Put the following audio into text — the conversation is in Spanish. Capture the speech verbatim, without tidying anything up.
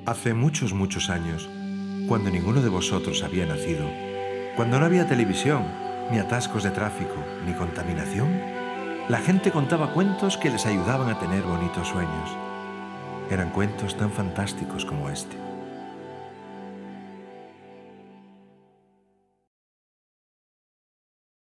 Hace muchos, muchos años, cuando ninguno de vosotros había nacido, cuando no había televisión, ni atascos de tráfico, ni contaminación, la gente contaba cuentos que les ayudaban a tener bonitos sueños. Eran cuentos tan fantásticos como este.